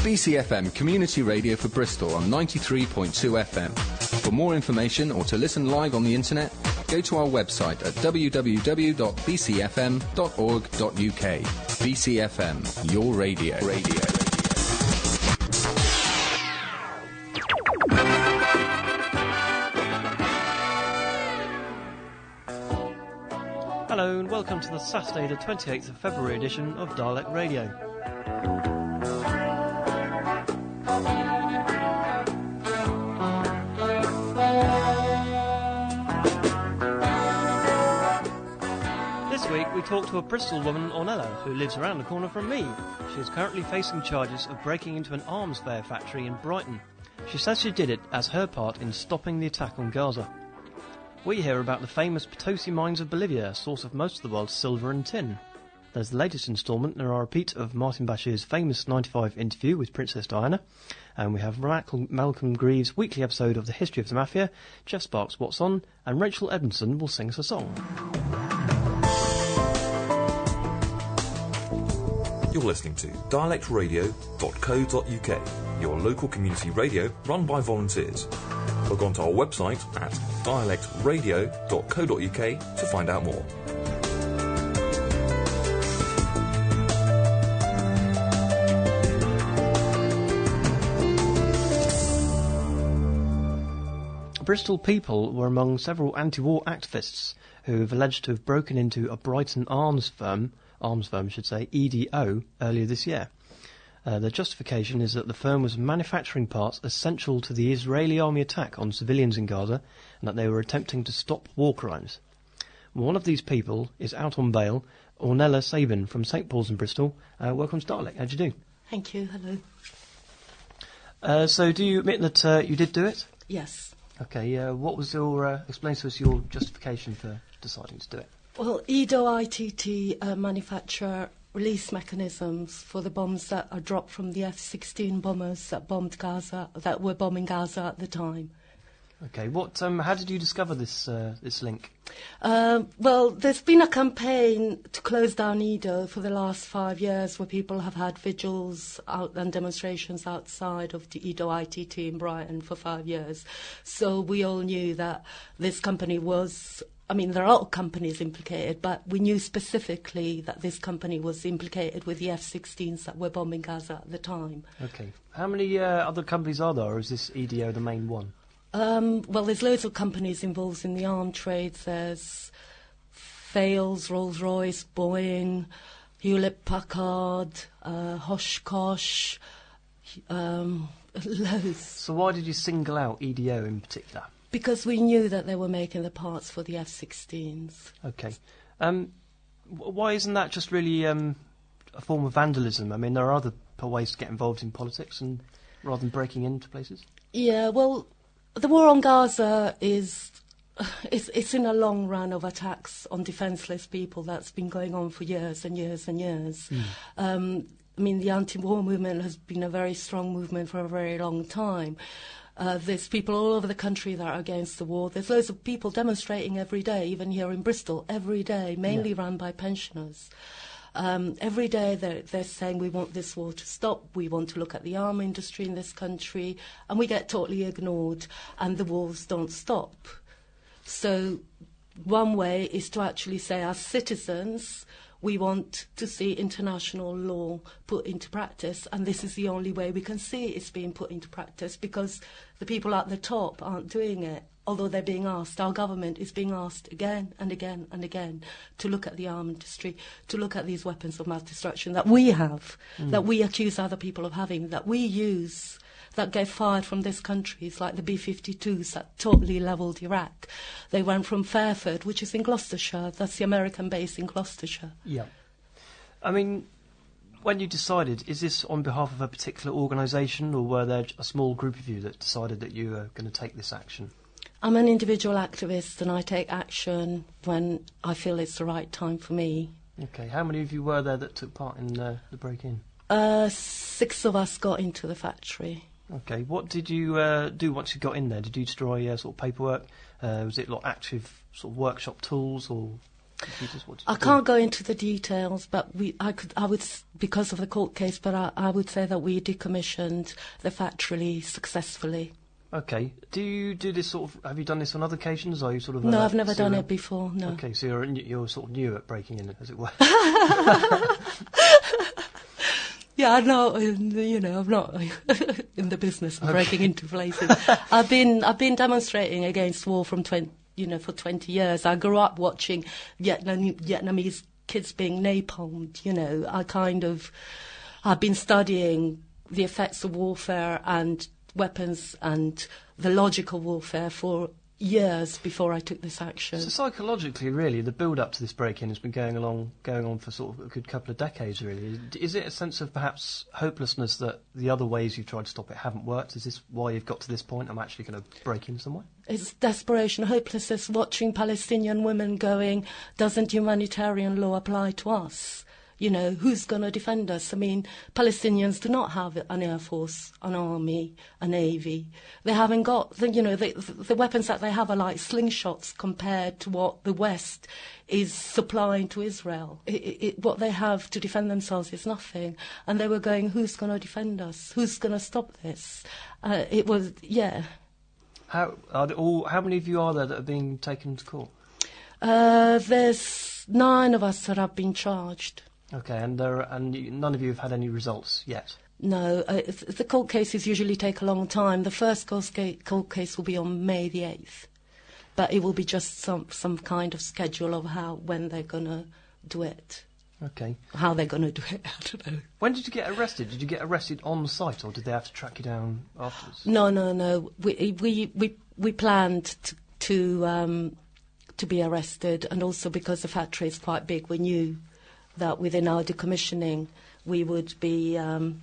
BCFM Community Radio for Bristol on 93.2 FM. For more information or to listen live on the internet, go to our website at www.bcfm.org.uk. BCFM, your radio. Hello and welcome to the Saturday the 28th of February edition of Dialect Radio. This week we talk to a Bristol woman, Ornella, who lives around the corner from me. She is currently facing charges of breaking into an arms fair factory in Brighton. She says she did it as her part in stopping the attack on Gaza. We hear about the famous Potosi mines of Bolivia, source of most of the world's silver and tin. There's the latest instalment in our repeat of Martin Bashir's famous 95 interview with Princess Diana. And we have Malcolm Greaves' weekly episode of The History of the Mafia, Jeff Sparks' What's On, and Rachel Edmondson will sing us a song. You're listening to dialectradio.co.uk, your local community radio run by volunteers. Log on to our website at dialectradio.co.uk to find out more. Bristol people were among several anti-war activists who have alleged to have broken into a Brighton arms firm, EDO, earlier this year. The justification is that the firm was manufacturing parts essential to the Israeli army attack on civilians in Gaza and that they were attempting to stop war crimes. One of these people is out on bail, Ornella Sabin from St Paul's in Bristol. Welcome to Dialect. How do you do? Thank you. Hello. So do you admit that you did do it? Yes. Okay. What was your, explain to us your justification for deciding to do it? Well, EDO ITT manufacture release mechanisms for the bombs that are dropped from the F-16 bombers that were bombing Gaza at the time. Okay, how did you discover this link? Well, there's been a campaign to close down EDO for the last 5 years where people have had vigils out and demonstrations outside of the EDO ITT in Brighton for 5 years. So we all knew that this company was... I mean, there are other companies implicated, but we knew specifically that this company was implicated with the F-16s that were bombing Gaza at the time. Okay. How many other companies are there, or is this EDO the main one? Well, there's loads of companies involved in the arm trade. There's Thales, Rolls-Royce, Boeing, Hewlett-Packard, Oshkosh, loads. So why did you single out EDO in particular? Because we knew that they were making the parts for the F-16s. Okay. Why isn't that just really a form of vandalism? I mean, there are other ways to get involved in politics and rather than breaking into places. Yeah, well, the war on Gaza it's in a long run of attacks on defenceless people that's been going on for years and years and years. I mean, the anti-war movement has been a very strong movement for a very long time. There's people all over the country that are against the war. There's loads of people demonstrating every day, even here in Bristol, every day, mainly run by pensioners. Every day they're saying we want this war to stop, we want to look at the arm industry in this country, and we get totally ignored, and the wars don't stop. So one way is to actually say, as citizens, we want to see international law put into practice, and this is the only way we can see it's being put into practice, because the people at the top aren't doing it, although they're being asked. Our government is being asked again and again and again to look at the arm industry, to look at these weapons of mass destruction that we have, that we accuse other people of having, that we use, that get fired from these countries, like the B-52s that totally levelled Iraq. They went from Fairford, which is in Gloucestershire. That's the American base in Gloucestershire. Yeah. I mean, when you decided, is this on behalf of a particular organisation, or were there a small group of you that decided that you were going to take this action? I'm an individual activist, and I take action when I feel it's the right time for me. Okay. How many of you were there that took part in the break-in? 6 of us got into the factory. Okay, what did you do once you got in there? Did you destroy sort of paperwork? Was it like active sort of workshop tools or...? computers? What I can't go into the details, but I would, because of the court case, but I would say that we decommissioned the factory successfully. Okay. Do you do this sort of? Have you done this on other occasions? Are you sort of? No, I've never done it before. No. Okay, so you're sort of new at breaking in, as it were. Yeah, I know. I'm not in the business of breaking into places. I've been demonstrating against war for 20 years. I grew up watching Vietnamese kids being napalmed. I've been studying the effects of warfare and weapons and the logical warfare for years before I took this action. So psychologically, really, the build-up to this break-in has been going on for sort of a good couple of decades, really. Is it a sense of perhaps hopelessness that the other ways you've tried to stop it haven't worked? Is this why you've got to this point? I'm actually going to break in somewhere? It's desperation, hopelessness, watching Palestinian women going, doesn't humanitarian law apply to us? Who's going to defend us? I mean, Palestinians do not have an air force, an army, a navy. They haven't got, the weapons that they have are like slingshots compared to what the West is supplying to Israel. What they have to defend themselves is nothing. And they were going, who's going to defend us? Who's going to stop this? How many of you are there that are being taken to court? There's 9 of us that have been charged. Okay, and none of you have had any results yet? No, the court cases usually take a long time. The first court case will be on May the 8th, but it will be just some kind of schedule of when they're going to do it. Okay. How they're going to do it, I don't know. When did you get arrested? Did you get arrested on site, or did they have to track you down afterwards? No. We planned to be arrested, and also because the factory is quite big, we knew that within our decommissioning we would be,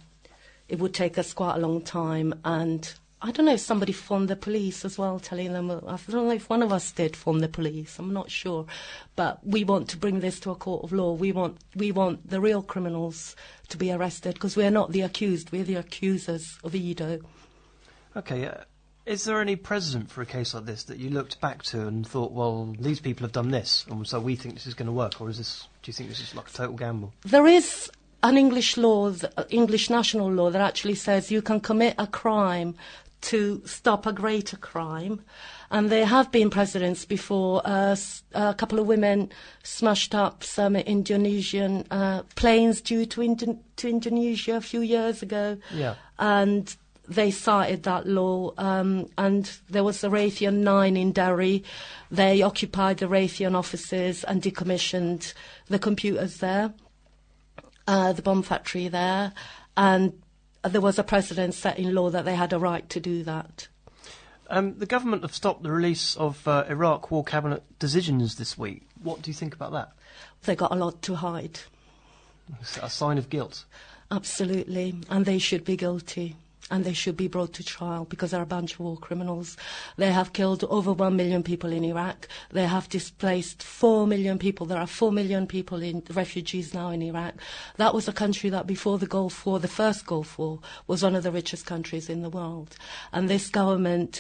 it would take us quite a long time. And I don't know if somebody phoned the police as well, telling them, I don't know if one of us did phone the police, I'm not sure. But we want to bring this to a court of law. We want the real criminals to be arrested, because we're not the accused, we're the accusers of Edo. Okay, is there any precedent for a case like this that you looked back to and thought, well, these people have done this, and so we think this is going to work, or do you think this is like a total gamble? There is an English national law that actually says you can commit a crime to stop a greater crime, and there have been precedents before. A couple of women smashed up some Indonesian planes due to Indonesia a few years ago, and they cited that law, and there was the Raytheon 9 in Derry. They occupied the Raytheon offices and decommissioned the computers there, the bomb factory there, and there was a precedent set in law that they had a right to do that. The government have stopped the release of Iraq War Cabinet decisions this week. What do you think about that? They got a lot to hide. A sign of guilt? Absolutely, and they should be guilty. And they should be brought to trial, because they're a bunch of war criminals. They have killed over 1 million people in Iraq. They have displaced 4 million people. There are 4 million people refugees now in Iraq. That was a country that before the Gulf War, the first Gulf War, was one of the richest countries in the world. And this government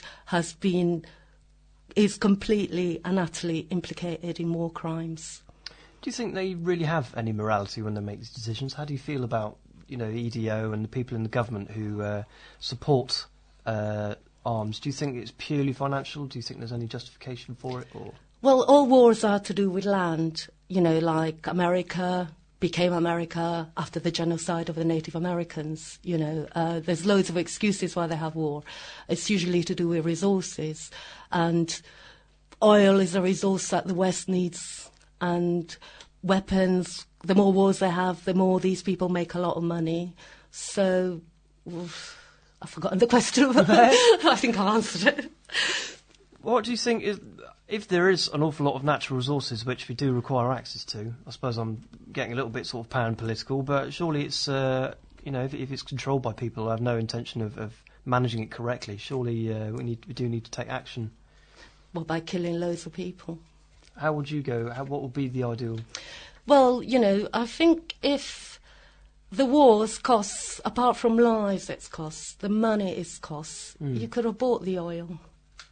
is completely and utterly implicated in war crimes. Do you think they really have any morality when they make these decisions? How do you feel about EDO and the people in the government who support arms? Do you think it's purely financial? Do you think there's any justification for it? Or? Well, all wars are to do with land. Like America became America after the genocide of the Native Americans. There's loads of excuses why they have war. It's usually to do with resources. And oil is a resource that the West needs. And weapons, the more wars they have, the more these people make a lot of money. So, I've forgotten the question. I think I answered it. What do you think is, if there is an awful lot of natural resources which we do require access to, I suppose I'm getting a little bit sort of pan-political, but surely it's, if it's controlled by people who have no intention of managing it correctly, surely we do need to take action. Well, by killing loads of people. How would you go? What would be the ideal? Well, I think if the wars costs, apart from lives it's costs, the money is costs, you could have bought the oil.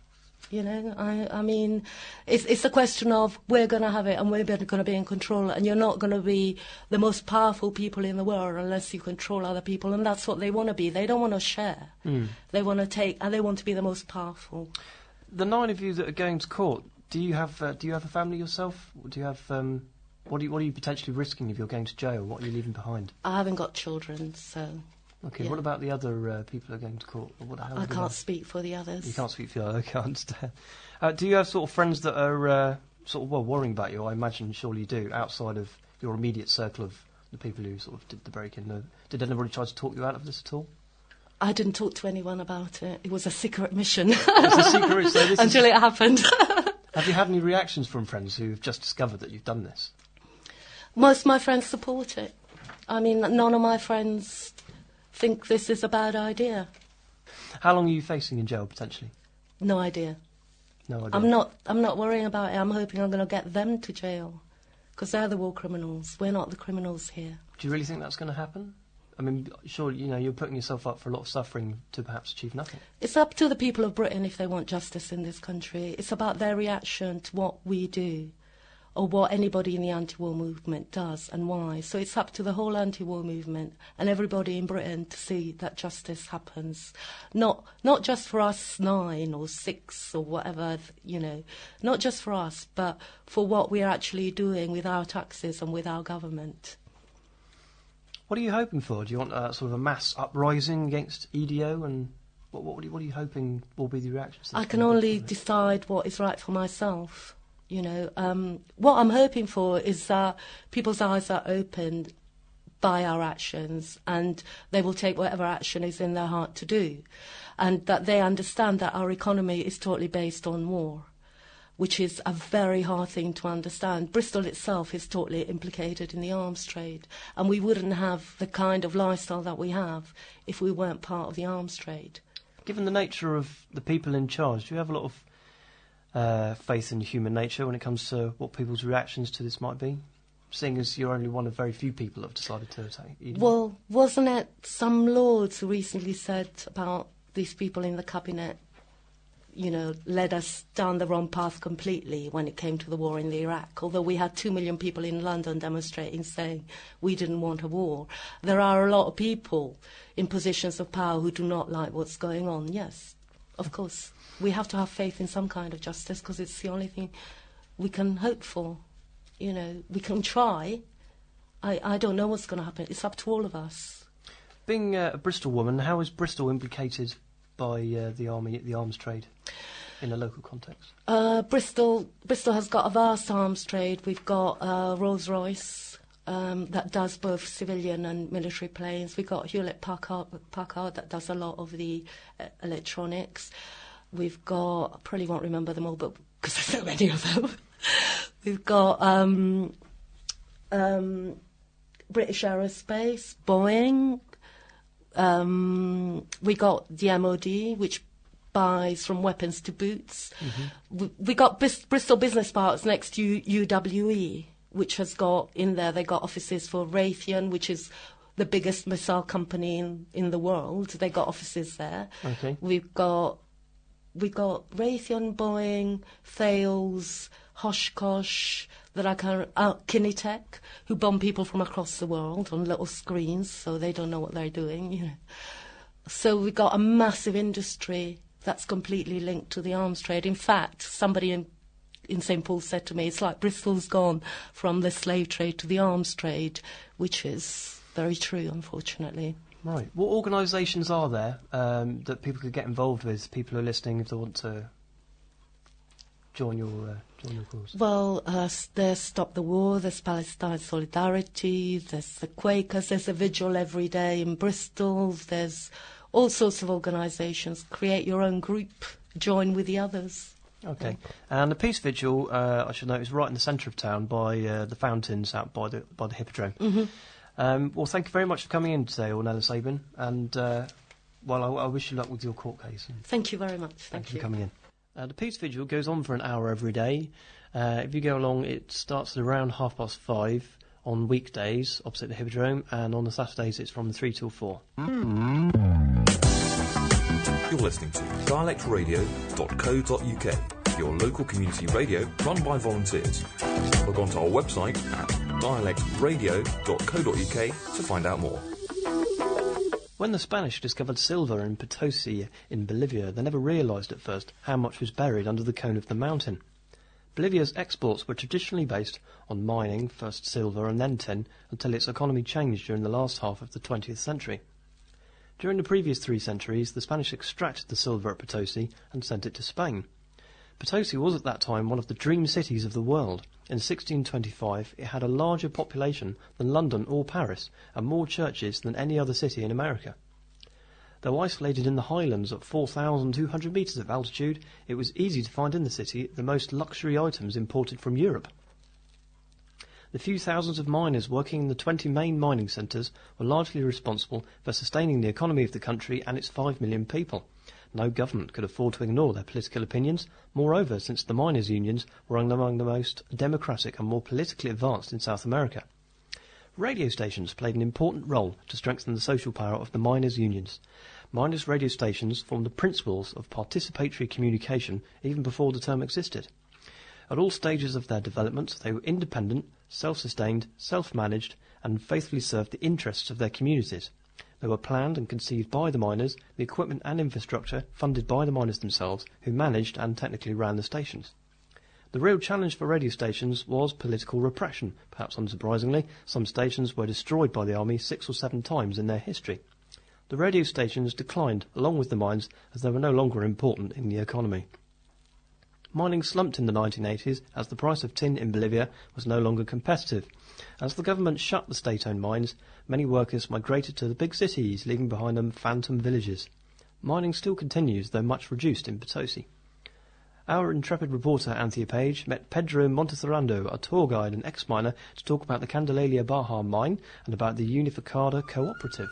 You know, I mean, it's a question of we're going to have it and we're going to be in control, and you're not going to be the most powerful people in the world unless you control other people, and that's what they want to be. They don't want to share. They want to take, and they want to be the most powerful. The 9 of you that are going to court, do you have a family yourself? Do you have what are you potentially risking if you're going to jail? What are you leaving behind? I haven't got children, so. Okay, yeah. What about the other people who are going to court? I can't speak for the others. You can't speak for the others, okay, I understand. Do you have sort of friends that are worrying about you? I imagine surely you do, outside of your immediate circle of the people who sort of did the break-in. Did anybody try to talk you out of this at all? I didn't talk to anyone about it. It was a secret mission. It's a secret, so until it happened. Have you had any reactions from friends who've just discovered that you've done this? Most of my friends support it. I mean, none of my friends think this is a bad idea. How long are you facing in jail, potentially? No idea. No idea. I'm not worrying about it. I'm hoping I'm going to get them to jail, because they're the war criminals. We're not the criminals here. Do you really think that's going to happen? I mean, surely, you're putting yourself up for a lot of suffering to perhaps achieve nothing. It's up to the people of Britain if they want justice in this country. It's about their reaction to what we do, or what anybody in the anti-war movement does and why. So it's up to the whole anti-war movement and everybody in Britain to see that justice happens. Not just for us 9 or 6 or whatever, not just for us, but for what we're actually doing with our taxes and with our government. What are you hoping for? Do you want sort of a mass uprising against EDO, and what are you hoping will be the reactions? I can only decide what is right for myself. What I'm hoping for is that people's eyes are opened by our actions, and they will take whatever action is in their heart to do, and that they understand that our economy is totally based on war, which is a very hard thing to understand. Bristol itself is totally implicated in the arms trade, and we wouldn't have the kind of lifestyle that we have if we weren't part of the arms trade. Given the nature of the people in charge, do you have a lot of faith in human nature when it comes to what people's reactions to this might be, seeing as you're only one of very few people that have decided to attack EDO? Well, wasn't it some lords who recently said about these people in the cabinet, led us down the wrong path completely when it came to the war in Iraq? Although we had 2 million people in London demonstrating, saying we didn't want a war. There are a lot of people in positions of power who do not like what's going on, yes, of course. We have to have faith in some kind of justice, because it's the only thing we can hope for. We can try. I don't know what's going to happen. It's up to all of us. Being a Bristol woman, how is Bristol implicated by the arms trade in a local context? Bristol has got a vast arms trade. We've got Rolls-Royce that does both civilian and military planes. We've got Hewlett-Packard that does a lot of the electronics. We've got, I probably won't remember them all, but because there's so many of them. We've got British Aerospace, Boeing. We got the MOD, which buys from weapons to boots. Mm-hmm. We got Bristol Business Parks next to UWE, which has got in there, they got offices for Raytheon, which is the biggest missile company in the world. They got offices there. Okay. We've got Raytheon, Boeing, Thales, Oshkosh, Kinetec, who bomb people from across the world on little screens, so they don't know what they're doing. So we've got a massive industry that's completely linked to the arms trade. In fact, somebody in St Paul said to me, it's like Bristol's gone from the slave trade to the arms trade, which is very true, unfortunately. Right. What organisations are there that people could get involved with, people who are listening, if they want to join your cause? Well, there's Stop the War, there's Palestine Solidarity, there's the Quakers, there's a vigil every day in Bristol, there's all sorts of organisations. Create your own group, join with the others. Okay. And the Peace Vigil, I should note, is right in the centre of town by the fountains out by the Hippodrome. Mm-hmm. Well, thank you very much for coming in today, Ornella Sabin, and I wish you luck with your court case. Thank you very much. Thank you for coming in. The Peace Vigil goes on for an hour every day. If you go along, it starts at around 5:30 on weekdays opposite the Hippodrome, and on the Saturdays it's from 3 till 4. You're listening to dialectradio.co.uk, your local community radio run by volunteers. Log on to our website at dialectradio.co.uk to find out more. When the Spanish discovered silver in Potosi in Bolivia, they never realised at first how much was buried under the cone of the mountain. Bolivia's exports were traditionally based on mining, first silver and then tin, until its economy changed during the last half of the 20th century. During the previous 3 centuries, the Spanish extracted the silver at Potosi and sent it to Spain. Potosi was at that time one of the dream cities of the world. In 1625, it had a larger population than London or Paris, and more churches than any other city in America. Though isolated in the highlands at 4,200 metres of altitude, it was easy to find in the city the most luxury items imported from Europe. The few thousands of miners working in the 20 main mining centres were largely responsible for sustaining the economy of the country and its 5 million people. No government could afford to ignore their political opinions. Moreover, since the miners' unions were among the most democratic and more politically advanced in South America. Radio stations played an important role to strengthen the social power of the miners' unions. Miners' radio stations formed the principles of participatory communication even before the term existed. At all stages of their development, they were independent, self-sustained, self-managed, and faithfully served the interests of their communities. They were planned and conceived by the miners, the equipment and infrastructure funded by the miners themselves, who managed and technically ran the stations. The real challenge for radio stations was political repression. Perhaps unsurprisingly, some stations were destroyed by the army 6 or 7 times in their history. The radio stations declined along with the mines as they were no longer important in the economy. Mining slumped in the 1980s as the price of tin in Bolivia was no longer competitive. As the government shut the state-owned mines, many workers migrated to the big cities, leaving behind them phantom villages. Mining still continues, though much reduced in Potosi. Our intrepid reporter Anthea Page met Pedro Monteserrando, a tour guide and ex-miner, to talk about the Candelalia Baja mine and about the Unificada Cooperative.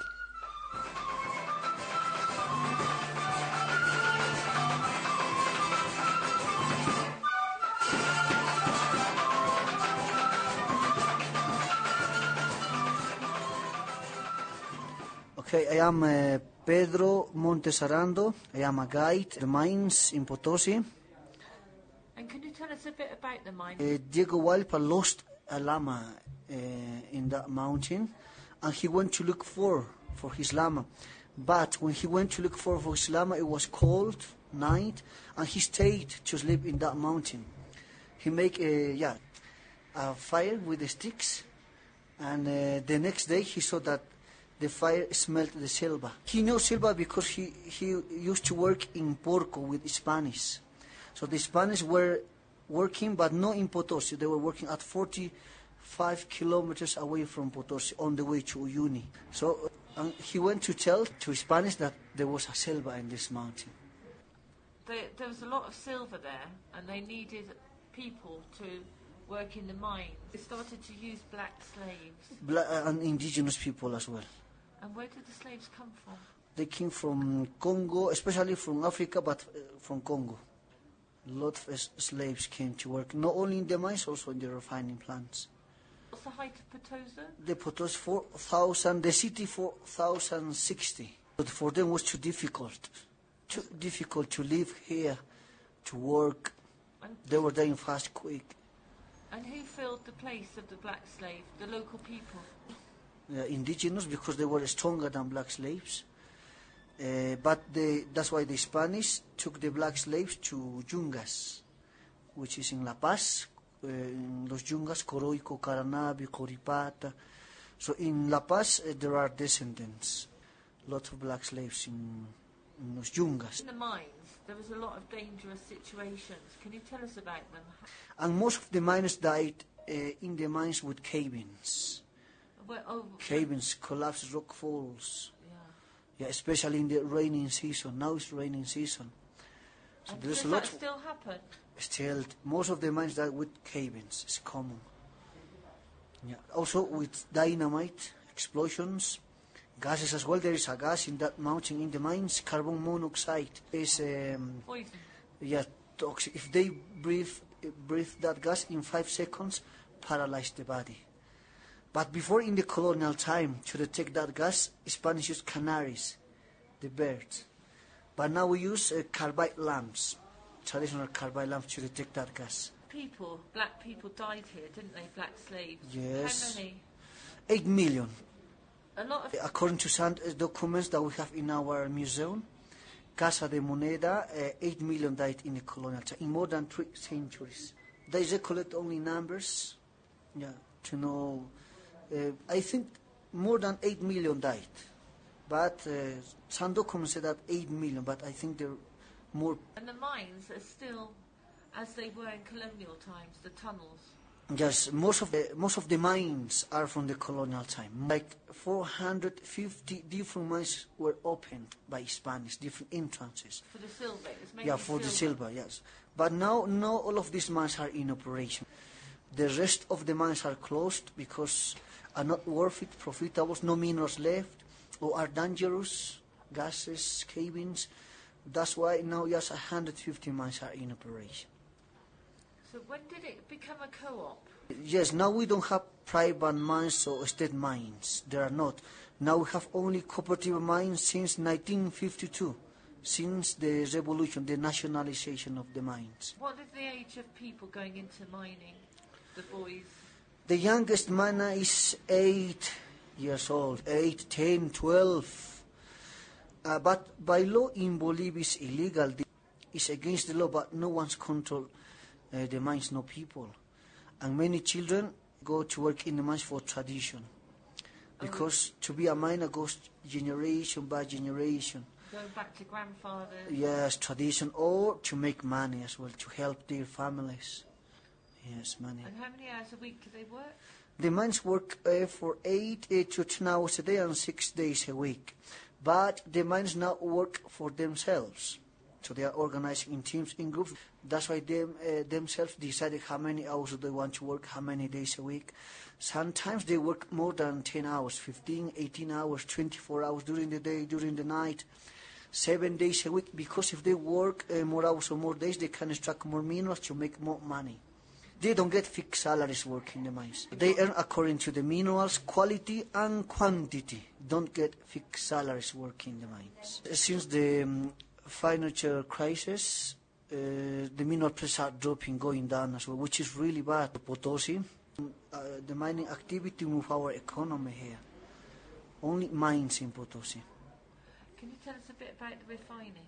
Okay, I am Pedro Monteserrando. I am a guide at the mines in Potosi. And can you tell us a bit about the mine? Diego Hualpa lost a llama in that mountain, and he went to look for his llama. But when he went to look for his llama, it was cold night, and he stayed to sleep in that mountain. He make a fire with the sticks, and the next day he saw that the fire smelled the silver. He knew silver because he used to work in Porco with Spanish. So the Spanish were working, but not in Potosi. They were working at 45 kilometers away from Potosi on the way to Uyuni. So he went to tell to Spanish that there was a silver in this mountain. There was a lot of silver there, and they needed people to work in the mines. They started to use black slaves. And indigenous people as well. And where did the slaves come from? They came from Congo, especially from Africa, but from Congo. A lot of slaves came to work, not only in the mines, also in the refining plants. What's the height of Potosi? The Potosi 4,000, the city 4,060. But for them was too difficult to live here, to work. And they were dying fast, quick. And who filled the place of the black slave? The local people? Indigenous, because they were stronger than black slaves. But that's why the Spanish took the black slaves to Yungas, which is in La Paz, in Los Yungas, Coroico, Caranavi, Coripata. So in La Paz there are descendants, lots of black slaves in Los Yungas. In the mines there was a lot of dangerous situations. Can you tell us about them? And most of the miners died in the mines with cave-ins. Cave-ins, collapsed rock falls. Yeah, especially in the raining season. Now it's raining season. So does that still happen? Still, most of the mines died with cave-ins. It's common. Yeah. Also with dynamite explosions, gases as well. There is a gas in that mountain in the mines. Carbon monoxide is poison. Yeah, toxic. If they breathe that gas in 5 seconds, paralyze the body. But before, in the colonial time, to detect that gas, Spanish used canaries, the birds. But now we use carbide lamps, traditional carbide lamps to detect that gas. Black people died here, didn't they? Black slaves. Yes. How many? 8 million. A lot of... According to some documents that we have in our museum, Casa de Moneda, 8 million died in the colonial time, in more than 3 centuries. They collect only numbers, to know. I think more than 8 million died. But some documents say that 8 million, but I think there are more. And the mines are still, as they were in colonial times, the tunnels. Yes, most of the mines are from the colonial time. Like 450 different mines were opened by Spanish, different entrances. For the silver, it's mainly for the silver, yes. But now all of these mines are in operation. The rest of the mines are closed because are not worth it, profitable, no minerals left, or are dangerous, gases, cavings. That's why now just 150 mines are in operation. So when did it become a co-op? Yes, now we don't have private mines or state mines. There are not. Now we have only cooperative mines since 1952, since the revolution, the nationalization of the mines. What is the age of people going into mining, the boys? The youngest miner is 8 years old, 8, 10, 12. But by law in Bolivia it's illegal. It's against the law, but no one's control the mines, no people. And many children go to work in the mines for tradition. Because to be a miner goes generation by generation. Going back to grandfathers? Yes, tradition, or to make money as well, to help their families. Yes, money. And how many hours a week do they work? The mines work for 8 to 10 hours a day and 6 days a week. But the mines now work for themselves. So they are organized in teams, in groups. That's why they themselves decided how many hours they want to work, how many days a week. Sometimes they work more than 10 hours, 15, 18 hours, 24 hours during the day, during the night, 7 days a week. Because if they work more hours or more days, they can extract more minerals to make more money. They don't get fixed salaries working in the mines. They earn according to the minerals, quality and quantity. Don't get fixed salaries working in the mines. Since the financial crisis, the mineral prices are dropping, going down as well, which is really bad. Potosi, the mining activity move our economy here. Only mines in Potosi. Can you tell us a bit about the refining?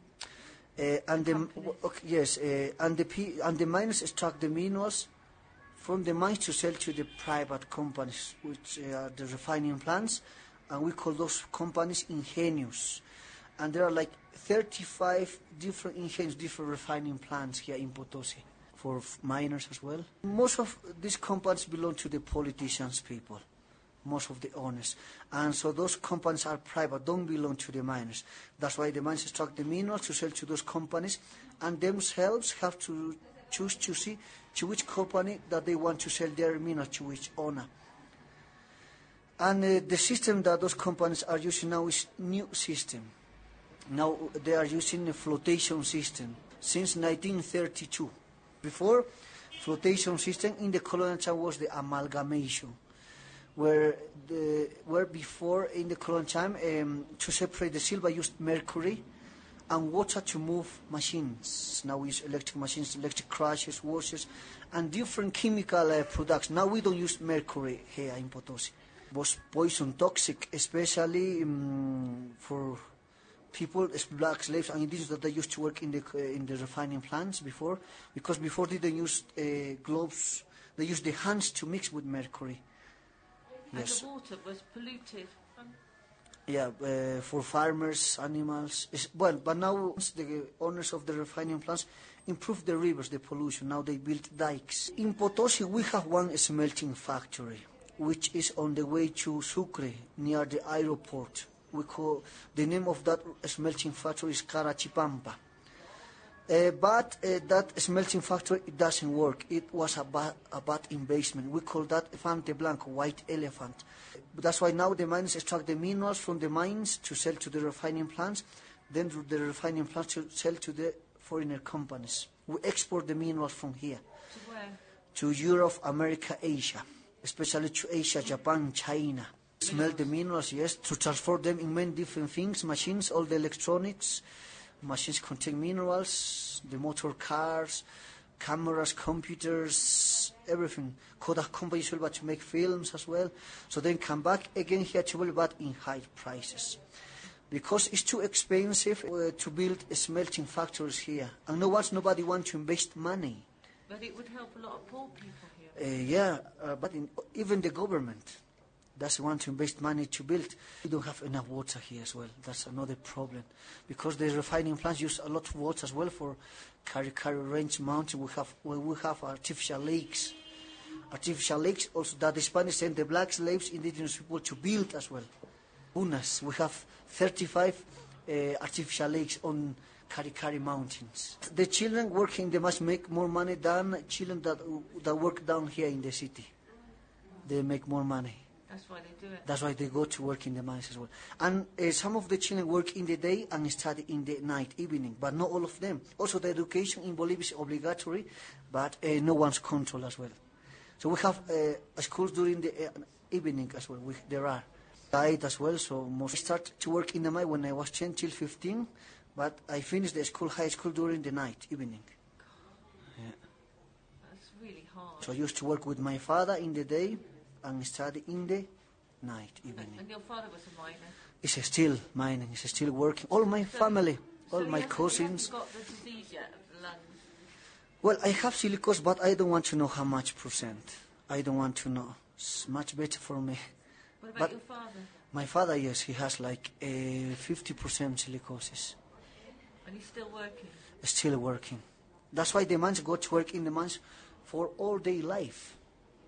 And the miners extract the minerals from the mines to sell to the private companies, which are the refining plants, and we call those companies ingenios. And there are like 35 different ingenios, different refining plants here in Potosi for miners as well. Most of these companies belong to the politicians' people, most of the owners. And so those companies are private, don't belong to the miners. That's why the miners extract the minerals to sell to those companies, and themselves have to choose to see to which company that they want to sell their minerals, to which owner. And the system that those companies are using now is new system. Now they are using a flotation system since 1932. Before, flotation system in the colonial time was the amalgamation, where before in the colonial time to separate the silver used mercury and water to move machines. Now we use electric machines, electric crushers, washers, and different chemical products. Now we don't use mercury here in Potosi. It was poison, toxic, especially for people, black slaves and indigenous that they used to work in the refining plants before, because before they didn't use gloves, they used their hands to mix with mercury. Yes. And the water was polluted. For farmers, animals. But now the owners of the refining plants improved the rivers, the pollution. Now they built dikes. In Potosi, we have one smelting factory, which is on the way to Sucre, near the airport. We call the name of that smelting factory is Carachipampa. But that smelting factory, it doesn't work. It was a bad investment. We call that Elefante Blanco, white elephant. That's why now the miners extract the minerals from the mines to sell to the refining plants, then the refining plants to sell to the foreigner companies. We export the minerals from here. To where? To Europe, America, Asia, especially to Asia, Japan, China. Smelt the minerals, yes, to transform them in many different things, machines, all the electronics, machines contain minerals, the motor cars, cameras, computers, everything. Kodak company as well, but to make films as well. So then come back again here to build, but in high prices. Because it's too expensive to build smelting factories here. And nobody wants to invest money. But it would help a lot of poor people here. But even the government doesn't want to invest money to build. We don't have enough water here as well. That's another problem. Because the refining plants use a lot of water as well for Kari Range Mountain. We have artificial lakes. Artificial lakes also that the Spanish sent the black slaves, indigenous people, to build as well. Unas, we have 35 artificial lakes on Kari Mountains. The children working, they must make more money than children that work down here in the city. They make more money. That's why they do it. That's why they go to work in the mines as well. And some of the children work in the day and study in the night, evening, but not all of them. Also, the education in Bolivia is obligatory, but no one's control as well. So we have schools during the evening as well. There are died as well. So I started to work in the mine when I was 10 till 15, but I finished the high school during the night, evening. Yeah. That's really hard. So I used to work with my father in the day and study in the night, evening. And your father was a miner? He's still mining, he's still working. All my family, all my cousins. So you haven't got the disease yet of the lungs? Well, I have silicosis, but I don't want to know how much percent. I don't want to know. It's much better for me. What about your father? My father, yes, he has like 50% silicosis. And he's still working? Still working. That's why the mines go to work in the mines for all day life.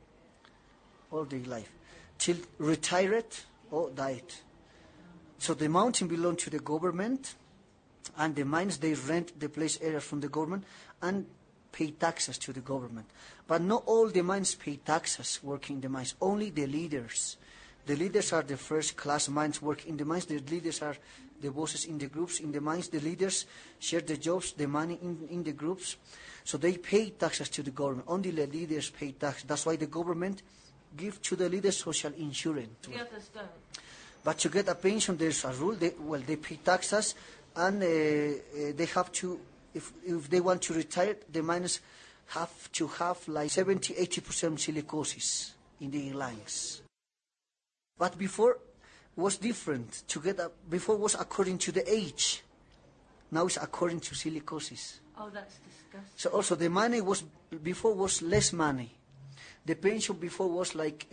All day life. Till retired or died. So the mountain belongs to the government, and the mines, they rent the place areas from the government and pay taxes to the government. But not all the mines pay taxes working in the mines, only the leaders. The leaders are the first class mines work in the mines. The leaders are the bosses in the groups in the mines. The leaders share the jobs, the money in the groups. So they pay taxes to the government. Only the leaders pay tax. That's why the government give to the leaders social insurance. The others don't. But to get a pension, there's a rule. They pay taxes, and they have to, if they want to retire, the miners have to have like 70-80% silicosis in the lungs. But before was different. Before was according to the age. Now it's according to silicosis. Oh, that's disgusting. So also the money before was less money. The pension before was like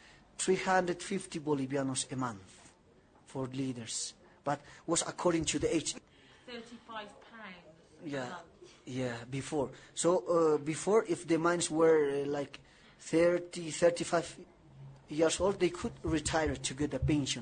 350 Bolivianos a month for leaders, but was according to the age. £35. Yeah, before. So before, if the mines were like 30, 35 years old, they could retire to get a pension,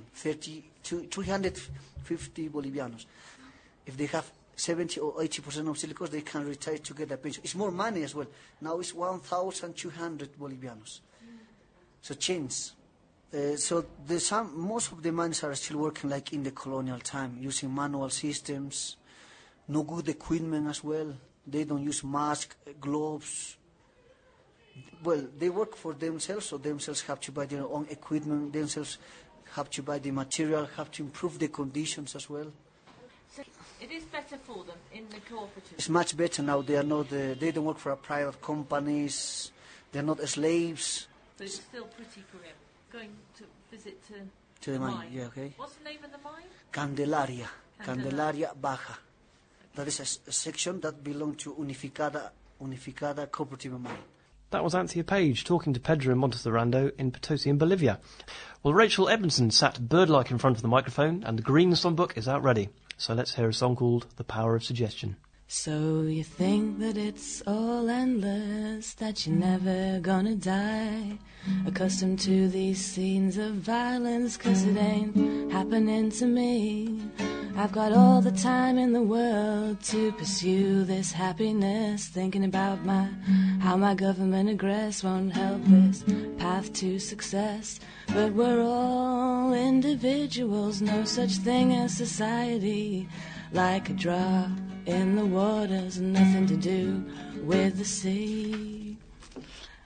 350 Bolivianos. If they have 70 or 80% of silicosis, they can retire to get a pension. It's more money as well. Now it's 1,200 Bolivianos. So change. So most of the mines are still working like in the colonial time, using manual systems, no good equipment as well. They don't use masks, gloves. Well, they work for themselves, so themselves have to buy their own equipment, themselves have to buy the material, have to improve the conditions as well. So it is better for them in the cooperative? It's much better now. They are not. They don't work for private companies. They're not slaves. But it's still pretty grim. Going to visit to the mine. Yeah, okay. What's the name of the mine? Candelaria Baja. That is a section that belongs to Unificada Cooperative Mine. That was Anthea Page talking to Pedro Montesorando in Potosi in Bolivia. Well, Rachel Edmondson sat bird-like in front of the microphone, and the Green Songbook is out ready. So let's hear a song called The Power of Suggestion. So you think that it's all endless, that you're never gonna die, accustomed to these scenes of violence, 'cause it ain't happening to me. I've got all the time in the world to pursue this happiness, thinking about how my government aggress won't help this path to success. But we're all individuals, no such thing as society, like a drop in the waters, nothing to do with the sea.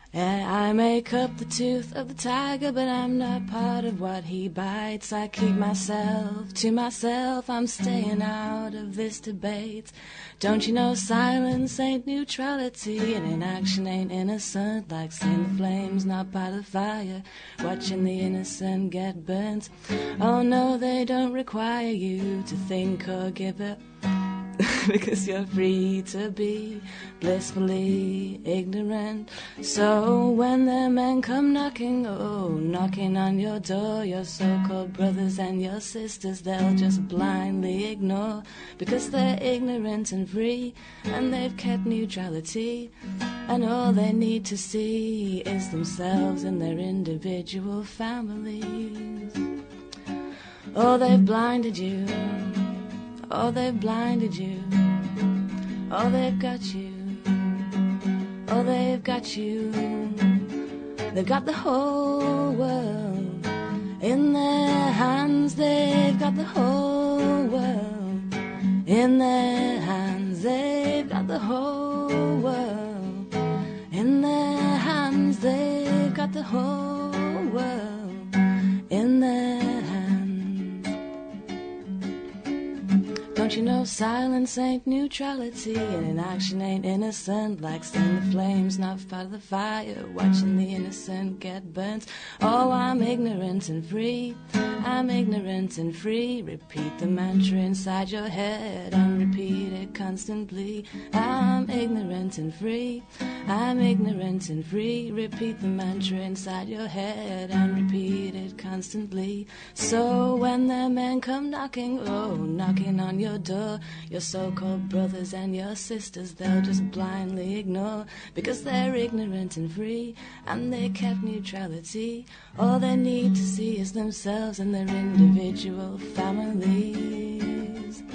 I may cut the tooth of the tiger, but I'm not part of what he bites. I keep myself to myself, I'm staying out of this debate. Don't you know silence ain't neutrality, and inaction ain't innocent, like seeing the flames not by the fire, watching the innocent get burnt. Oh no, they don't require you to think or give up, because you're free to be blissfully ignorant. So when the men come knocking, oh, knocking on your door, your so-called brothers and your sisters, they'll just blindly ignore, because they're ignorant and free, and they've kept neutrality, and all they need to see is themselves and their individual families. Oh, they've blinded you. Oh, they've blinded you. Oh, they've got you. Oh, they've got you. They've got the whole world in their hands. They've got the whole world in their hands. They've got the whole world in their hands. They've got the whole world in their hands. Don't you know silence ain't neutrality, and inaction ain't innocent, like seeing the flames not part of the fire, watching the innocent get burnt. Oh, I'm ignorant and free, I'm ignorant and free. Repeat the mantra inside your head and repeat it constantly. I'm ignorant and free, I'm ignorant and free. Repeat the mantra inside your head and repeat it constantly. So when the men come knocking, oh, knocking on your door, your so-called brothers and your sisters, they'll just blindly ignore, because they're ignorant and free, and they kept neutrality. All they need to see is themselves and their individual families.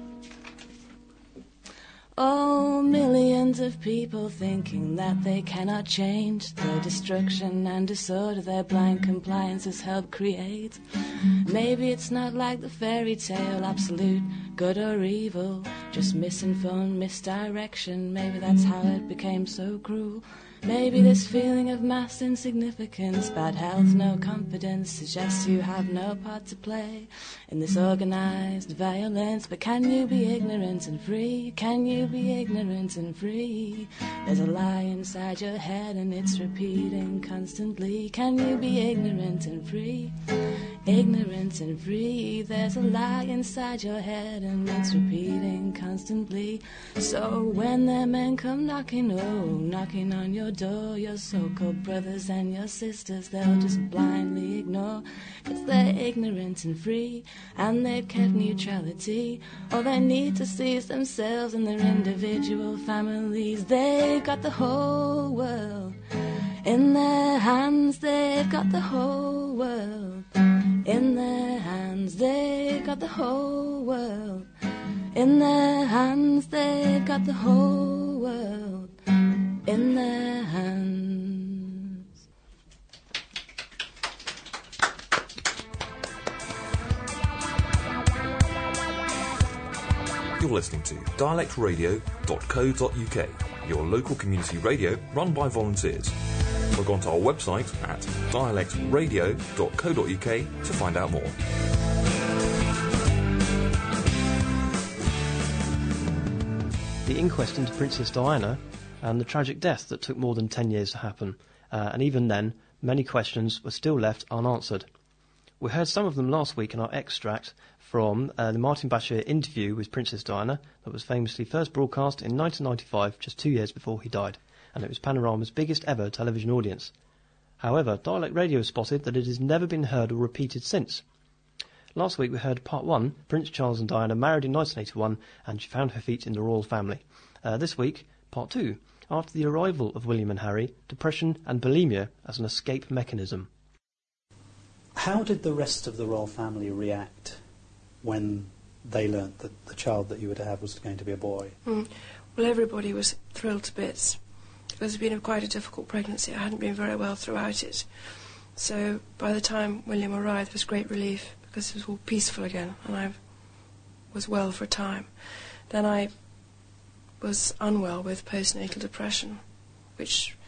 Oh, millions of people thinking that they cannot change the destruction and disorder their blind compliance has helped create. Maybe it's not like the fairy tale, absolute good or evil, just misinformed misdirection. Maybe that's how it became so cruel. Maybe this feeling of mass insignificance, bad health, no confidence, suggests you have no part to play in this organized violence. But can you be ignorant and free? Can you be ignorant and free? There's a lie inside your head and it's repeating constantly. Can you be ignorant and free? Ignorant and free. There's a lie inside your head and it's repeating constantly. So when the men come knocking, oh, knocking on your door, your so-called brothers and your sisters, they'll just blindly ignore, 'cause they're ignorant and free, and they've kept neutrality. All they need to see is themselves and their individual families. They've got the whole world in their hands. They've got the whole world in their hands. They've got the whole world in their hands. They've got the whole world in their hands. You're listening to dialectradio.co.uk, your local community radio run by volunteers. Log on to our website at dialectradio.co.uk to find out more. The inquest into Princess Diana and the tragic death that took more than 10 years to happen, and even then, many questions were still left unanswered. We heard some of them last week in our extract from the Martin Bashir interview with Princess Diana that was famously first broadcast in 1995, just 2 years before he died, and it was Panorama's biggest ever television audience. However, Dialect Radio spotted that it has never been heard or repeated since. Last week we heard part 1, Prince Charles and Diana married in 1981, and she found her feet in the royal family. This week, part 2, after the arrival of William and Harry, depression and bulimia as an escape mechanism. How did the rest of the royal family react when they learnt that the child that you were to have was going to be a boy? Well, everybody was thrilled to bits. It was been quite a difficult pregnancy. I hadn't been very well throughout it. So by the time William arrived, there was great relief because it was all peaceful again, and I was well for a time. Then I was unwell with postnatal depression, which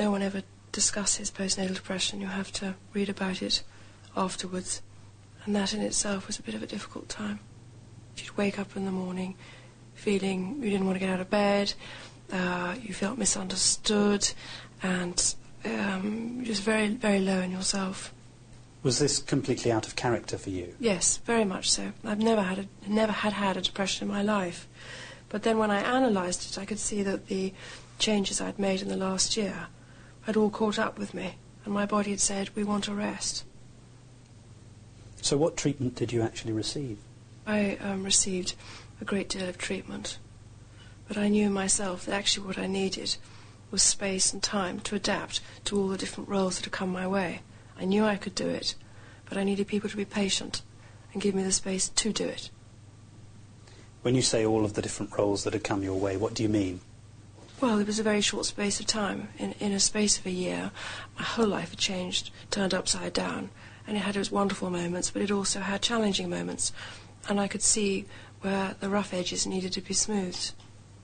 no one ever discusses postnatal depression. You have to read about it afterwards, and that in itself was a bit of a difficult time. You'd wake up in the morning feeling you didn't want to get out of bed, you felt misunderstood, and just very, very low in yourself. Was this completely out of character for you? Yes, very much so. I've never had a depression in my life. But then when I analysed it, I could see that the changes I'd made in the last year had all caught up with me, and my body had said, we want a rest. So what treatment did you actually receive? I received a great deal of treatment, but I knew myself that actually what I needed was space and time to adapt to all the different roles that had come my way. I knew I could do it, but I needed people to be patient and give me the space to do it. When you say all of the different roles that had come your way, what do you mean? Well, it was a very short space of time. In a space of a year, my whole life had changed, turned upside down, and it had its wonderful moments, but it also had challenging moments, and I could see where the rough edges needed to be smoothed.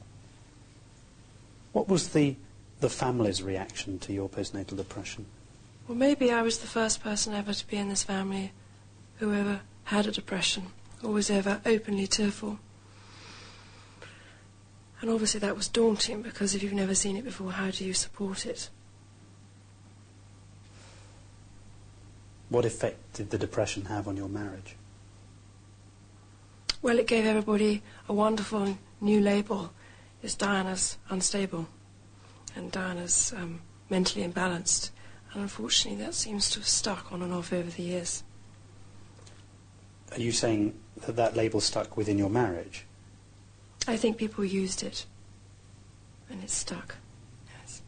What was the family's reaction to your postnatal depression? Well, maybe I was the first person ever to be in this family who ever had a depression, or was ever openly tearful. And obviously that was daunting, because if you've never seen it before, how do you support it? What effect did the depression have on your marriage? Well, it gave everybody a wonderful new label. It's Diana's unstable, and Diana's mentally imbalanced. And unfortunately that seems to have stuck on and off over the years. Are you saying that that label stuck within your marriage? I think people used it, and it stuck, yes.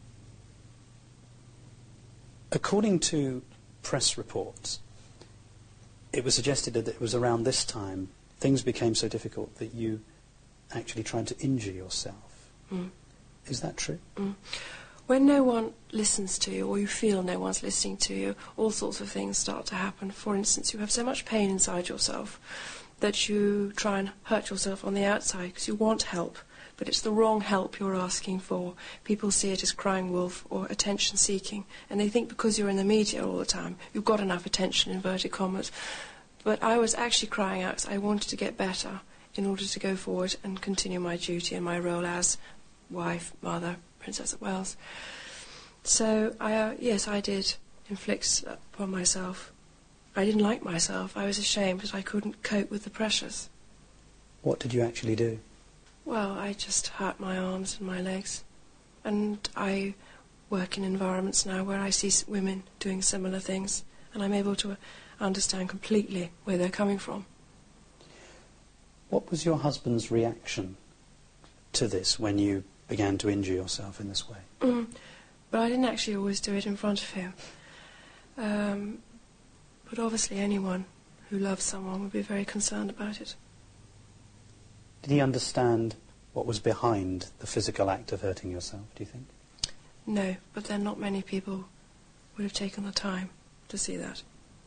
According to press reports, it was suggested that it was around this time things became so difficult that you actually tried to injure yourself. Mm. Is that true? Mm. When no one listens to you, or you feel no one's listening to you, all sorts of things start to happen. For instance, you have so much pain inside yourself that you try and hurt yourself on the outside because you want help, but it's the wrong help you're asking for. People see it as crying wolf or attention seeking, and they think because you're in the media all the time, you've got enough attention, inverted commas. But I was actually crying out because I wanted to get better in order to go forward and continue my duty and my role as wife, mother, Princess of Wales. So, yes, I did inflict upon myself. I didn't like myself. I was ashamed that I couldn't cope with the pressures. What did you actually do? Well, I just hurt my arms and my legs. And I work in environments now where I see women doing similar things, and I'm able to understand completely where they're coming from. What was your husband's reaction to this when you began to injure yourself in this way? But I didn't actually always do it in front of him. But obviously anyone who loves someone would be very concerned about it. Did he understand what was behind the physical act of hurting yourself, do you think? No, but then not many people would have taken the time to see that.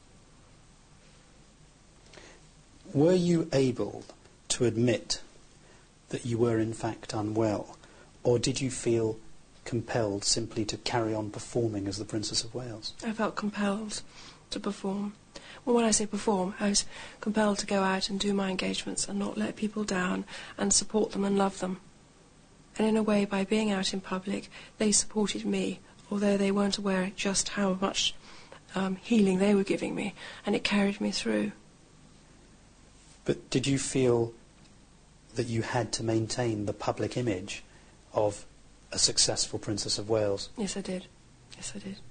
Were you able to admit that you were in fact unwell, or did you feel compelled simply to carry on performing as the Princess of Wales? I felt compelled to perform. Well, when I say perform, I was compelled to go out and do my engagements and not let people down and support them and love them. And in a way, by being out in public, they supported me, although they weren't aware just how much healing they were giving me, and it carried me through. But did you feel that you had to maintain the public image of a successful Princess of Wales? Yes, I did. Yes, I did.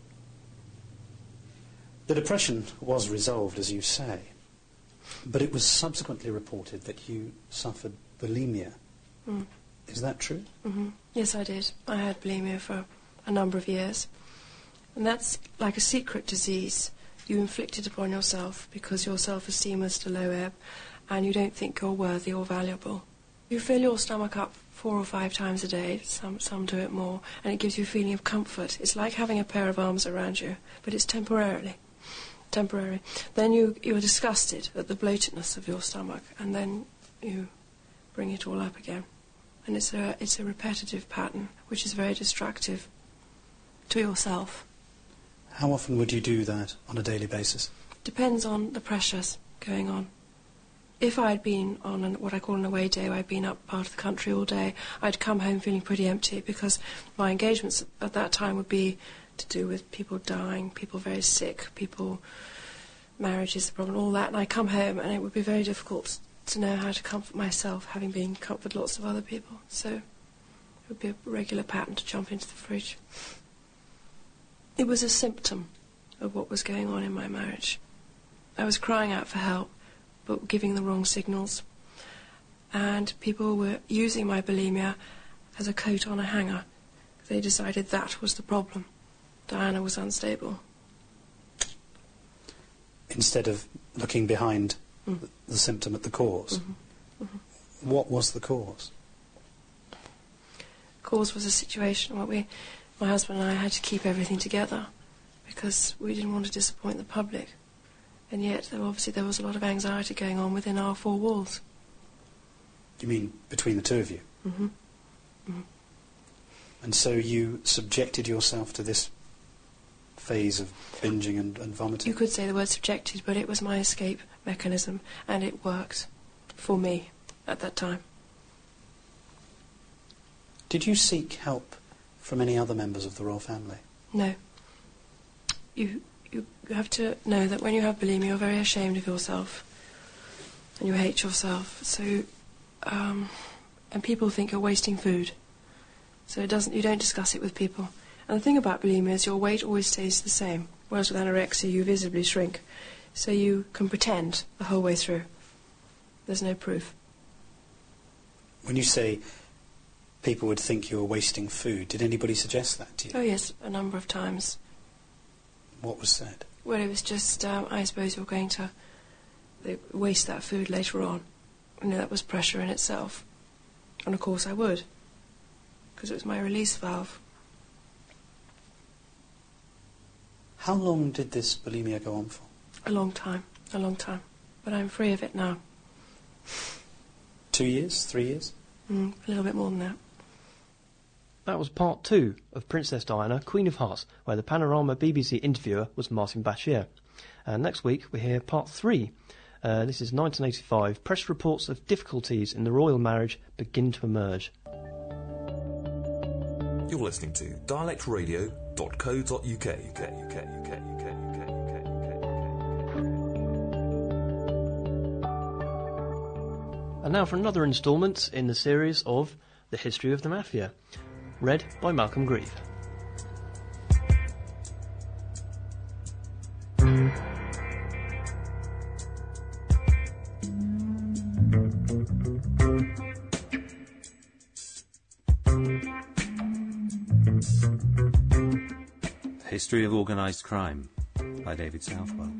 The depression was resolved, as you say, but it was subsequently reported that you suffered bulimia. Mm. Is that true? Mm-hmm. Yes, I did. I had bulimia for a number of years. And that's like a secret disease you inflicted upon yourself because your self-esteem is at a low ebb and you don't think you're worthy or valuable. You fill your stomach up 4 or 5 times a day, some do it more, and it gives you a feeling of comfort. It's like having a pair of arms around you, but it's temporary. Then you're disgusted at the bloatedness of your stomach, and then you bring it all up again. And it's a repetitive pattern, which is very destructive to yourself. How often would you do that on a daily basis? Depends on the pressures going on. If I had been on what I call an away day, where I'd been up part of the country all day, I'd come home feeling pretty empty, because my engagements at that time would be to do with people dying, people very sick, marriage is the problem, all that, and I'd come home and it would be very difficult to know how to comfort myself, having been comforted lots of other people. So it would be a regular pattern to jump into the fridge. It was a symptom of what was going on in my marriage. I was crying out for help, but giving the wrong signals. And people were using my bulimia as a coat on a hanger. They decided that was the problem. Diana was unstable. Instead of looking behind the symptom at the cause. What was the cause? The cause was a situation where my husband and I had to keep everything together because we didn't want to disappoint the public. And yet, there was a lot of anxiety going on within our four walls. You mean between the two of you? And so you subjected yourself to this phase of binging and vomiting? You could say the word subjected, but it was my escape mechanism, and it worked for me at that time. Did you seek help from any other members of the royal family? No. You have to know that when you have bulimia, you're very ashamed of yourself, and you hate yourself. So, and people think you're wasting food. So you don't discuss it with people. And the thing about bulimia is your weight always stays the same, whereas with anorexia you visibly shrink. So you can pretend the whole way through. There's no proof. When you say people would think you were wasting food, did anybody suggest that to you? Oh yes, a number of times. What was said? Well, it was just, I suppose you're going to waste that food later on. That was pressure in itself. And of course I would, because it was my release valve. How long did this bulimia go on for? A long time. But I'm free of it now. 2 years? 3 years? A little bit more than that. That was part 2 of Princess Diana, Queen of Hearts, where the Panorama BBC interviewer was Martin Bashir. Next week we hear part 3. This is 1985. Press reports of difficulties in the royal marriage begin to emerge. You're listening to dialectradio.co.uk. And now for another instalment in the series of The History of the Mafia, read by Malcolm Grieve. History of Organised Crime by David Southwell.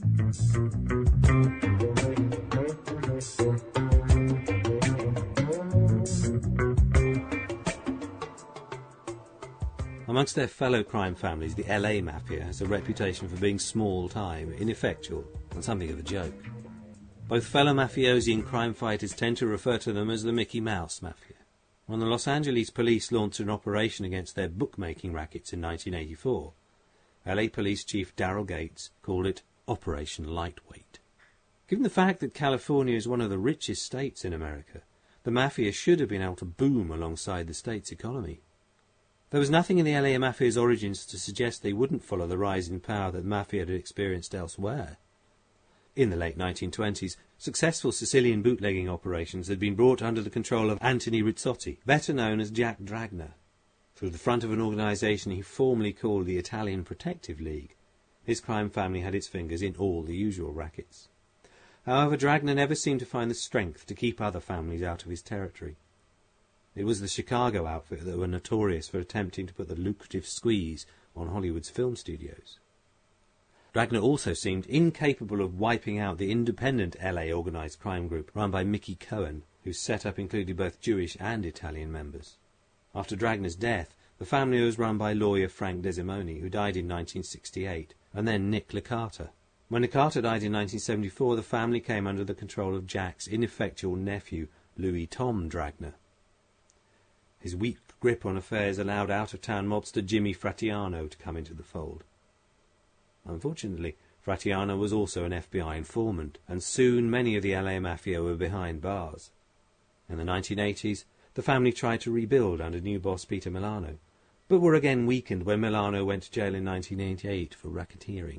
Amongst their fellow crime families, the LA Mafia has a reputation for being small-time, ineffectual, and something of a joke. Both fellow mafiosi and crime fighters tend to refer to them as the Mickey Mouse Mafia. When the Los Angeles police launched an operation against their bookmaking rackets in 1984, LA Police Chief Daryl Gates called it Operation Lightweight. Given the fact that California is one of the richest states in America, the Mafia should have been able to boom alongside the state's economy. There was nothing in the LA Mafia's origins to suggest they wouldn't follow the rise in power that the Mafia had experienced elsewhere. In the late 1920s, successful Sicilian bootlegging operations had been brought under the control of Anthony Rizzotti, better known as Jack Dragna. Through the front of an organisation he formerly called the Italian Protective League, his crime family had its fingers in all the usual rackets. However, Dragna never seemed to find the strength to keep other families out of his territory. It was the Chicago outfit that were notorious for attempting to put the lucrative squeeze on Hollywood's film studios. Dragna also seemed incapable of wiping out the independent LA organised crime group run by Mickey Cohen, whose setup included both Jewish and Italian members. After Dragna's death, the family was run by lawyer Frank Desimone, who died in 1968, and then Nick Licata. When Licata died in 1974, the family came under the control of Jack's ineffectual nephew, Louis Tom Dragna. His weak grip on affairs allowed out-of-town mobster Jimmy Fratiano to come into the fold. Unfortunately, Fratiano was also an FBI informant, and soon many of the LA Mafia were behind bars. In the 1980s, the family tried to rebuild under new boss Peter Milano, but were again weakened when Milano went to jail in 1988 for racketeering.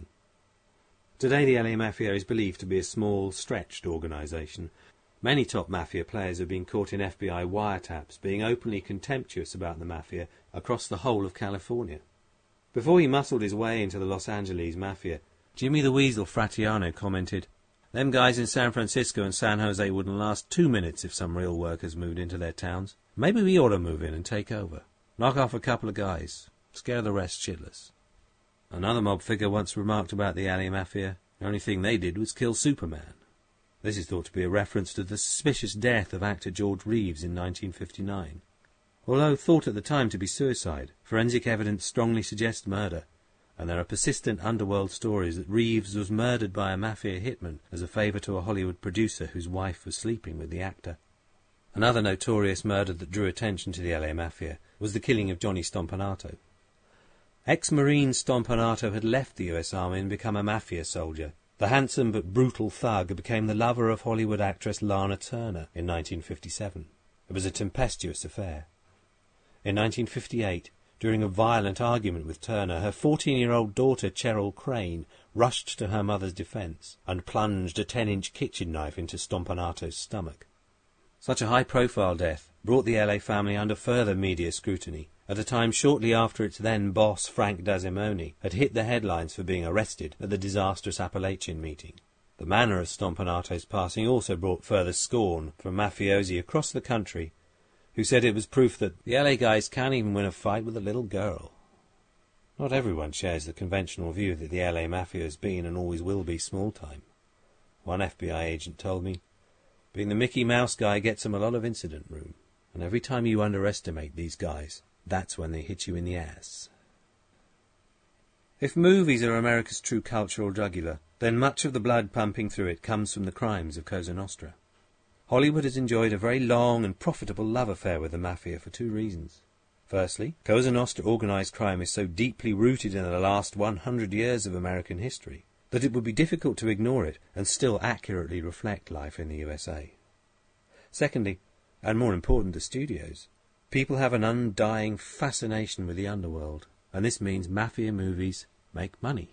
Today the LA Mafia is believed to be a small, stretched organisation. Many top Mafia players have been caught in FBI wiretaps, being openly contemptuous about the Mafia across the whole of California. Before he muscled his way into the Los Angeles Mafia, Jimmy the Weasel Fratiano commented, "Them guys in San Francisco and San Jose wouldn't last 2 minutes if some real workers moved into their towns. Maybe we ought to move in and take over. Knock off a couple of guys. Scare the rest shitless." Another mob figure once remarked about the LA Mafia, the only thing they did was kill Superman. This is thought to be a reference to the suspicious death of actor George Reeves in 1959. Although thought at the time to be suicide, forensic evidence strongly suggests murder, and there are persistent underworld stories that Reeves was murdered by a Mafia hitman as a favour to a Hollywood producer whose wife was sleeping with the actor. Another notorious murder that drew attention to the LA Mafia was the killing of Johnny Stompanato. Ex-Marine Stompanato had left the US Army and become a Mafia soldier. The handsome but brutal thug became the lover of Hollywood actress Lana Turner in 1957. It was a tempestuous affair. In 1958, during a violent argument with Turner, her 14-year-old daughter Cheryl Crane rushed to her mother's defence and plunged a 10-inch kitchen knife into Stompanato's stomach. Such a high-profile death brought the LA family under further media scrutiny, at a time shortly after its then-boss Frank DeSimone had hit the headlines for being arrested at the disastrous Appalachian meeting. The manner of Stompanato's passing also brought further scorn from mafiosi across the country, who said it was proof that the LA guys can't even win a fight with a little girl. Not everyone shares the conventional view that the LA Mafia has been and always will be small-time. One FBI agent told me, "Being the Mickey Mouse guy gets them a lot of incident room, and every time you underestimate these guys, that's when they hit you in the ass." If movies are America's true cultural jugular, then much of the blood pumping through it comes from the crimes of Cosa Nostra. Hollywood has enjoyed a very long and profitable love affair with the Mafia for 2 reasons. Firstly, Cosa Nostra organised crime is so deeply rooted in the last 100 years of American history that it would be difficult to ignore it and still accurately reflect life in the USA. Secondly, and more important to studios, people have an undying fascination with the underworld, and this means Mafia movies make money.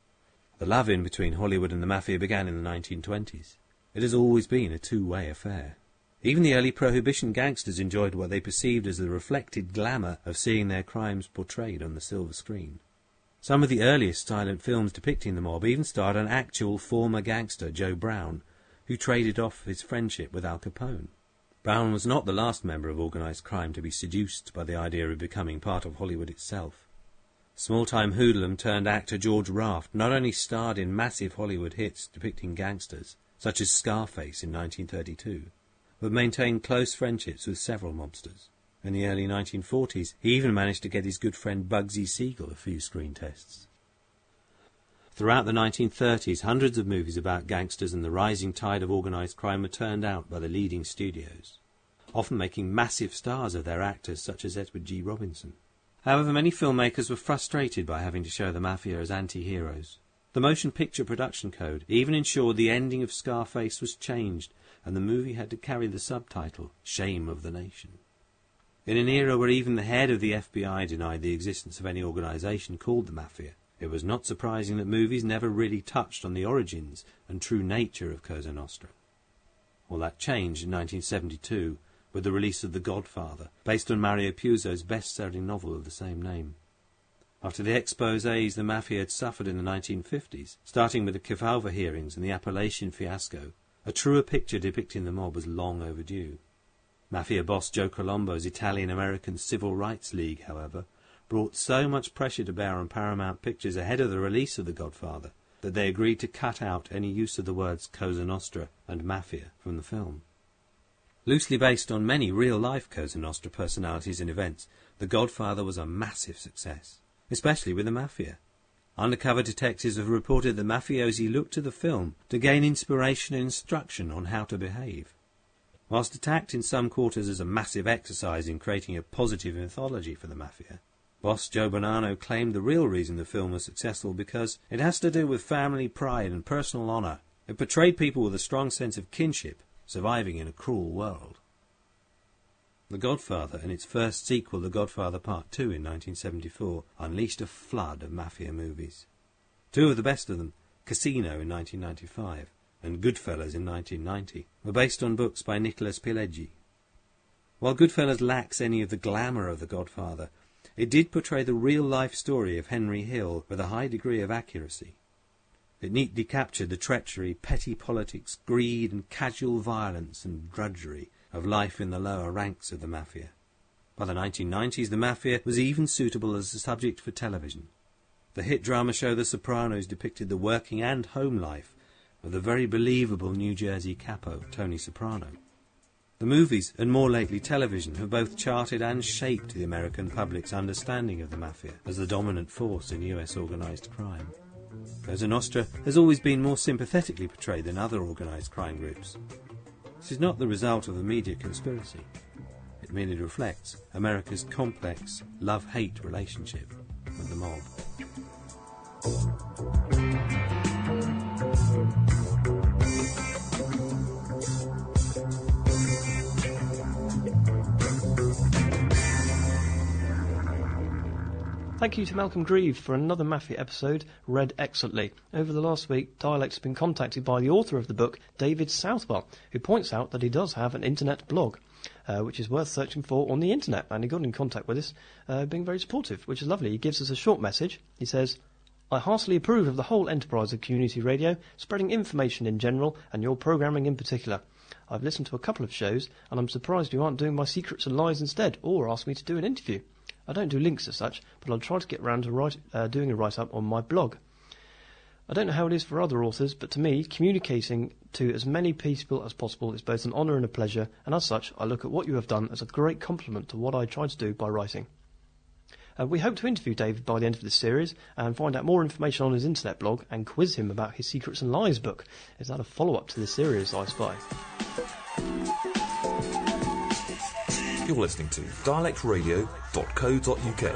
The love-in between Hollywood and the Mafia began in the 1920s. It has always been a two-way affair. Even the early Prohibition gangsters enjoyed what they perceived as the reflected glamour of seeing their crimes portrayed on the silver screen. Some of the earliest silent films depicting the mob even starred an actual former gangster, Joe Brown, who traded off his friendship with Al Capone. Brown was not the last member of organised crime to be seduced by the idea of becoming part of Hollywood itself. Small-time hoodlum turned actor George Raft not only starred in massive Hollywood hits depicting gangsters, such as Scarface in 1932, but maintained close friendships with several mobsters. In the early 1940s, he even managed to get his good friend Bugsy Siegel a few screen tests. Throughout the 1930s, hundreds of movies about gangsters and the rising tide of organised crime were turned out by the leading studios, often making massive stars of their actors such as Edward G. Robinson. However, many filmmakers were frustrated by having to show the Mafia as anti-heroes. The motion picture production code even ensured the ending of Scarface was changed, and the movie had to carry the subtitle, Shame of the Nation. In an era where even the head of the FBI denied the existence of any organisation called the Mafia, it was not surprising that movies never really touched on the origins and true nature of Cosa Nostra. All that changed in 1972 with the release of The Godfather, based on Mario Puzo's best-selling novel of the same name. After the exposés the Mafia had suffered in the 1950s, starting with the Kefauver hearings and the Appalachian fiasco, a truer picture depicting the mob was long overdue. Mafia boss Joe Colombo's Italian-American Civil Rights League, however, brought so much pressure to bear on Paramount Pictures ahead of the release of The Godfather that they agreed to cut out any use of the words Cosa Nostra and Mafia from the film. Loosely based on many real-life Cosa Nostra personalities and events, The Godfather was a massive success, especially with the Mafia. Undercover detectives have reported that mafiosi looked to the film to gain inspiration and instruction on how to behave. Whilst attacked in some quarters as a massive exercise in creating a positive mythology for the mafia, boss Joe Bonanno claimed the real reason the film was successful because it has to do with family pride and personal honour. It portrayed people with a strong sense of kinship, surviving in a cruel world. The Godfather and its first sequel, The Godfather Part 2 in 1974, unleashed a flood of mafia movies. Two of the best of them, Casino in 1995 and Goodfellas in 1990, were based on books by Nicholas Pileggi. While Goodfellas lacks any of the glamour of The Godfather, it did portray the real-life story of Henry Hill with a high degree of accuracy. It neatly captured the treachery, petty politics, greed and casual violence and drudgery of life in the lower ranks of the mafia. By the 1990s, the mafia was even suitable as a subject for television. The hit drama show The Sopranos depicted the working and home life of the very believable New Jersey capo, Tony Soprano. The movies, and more lately television, have both charted and shaped the American public's understanding of the mafia as the dominant force in US organised crime. Cosa Nostra has always been more sympathetically portrayed than other organised crime groups. This is not the result of a media conspiracy. It merely reflects America's complex love-hate relationship with the mob. Thank you to Malcolm Grieve for another Mafia episode read excellently. Over the last week, Dialect has been contacted by the author of the book, David Southwell, who points out that he does have an internet blog, which is worth searching for on the internet, and he got in contact with us, being very supportive, which is lovely. He gives us a short message. He says, I heartily approve of the whole enterprise of community radio, spreading information in general and your programming in particular. I've listened to a couple of shows, and I'm surprised you aren't doing my secrets and lies instead, or ask me to do an interview. I don't do links as such, but I'll try to get round to doing a write-up on my blog. I don't know how it is for other authors, but to me, communicating to as many people as possible is both an honour and a pleasure, and as such, I look at what you have done as a great compliment to what I try to do by writing. We hope to interview David by the end of this series and find out more information on his internet blog and quiz him about his Secrets and Lies book. Is that a follow-up to this series, I spy? You're listening to dialectradio.co.uk.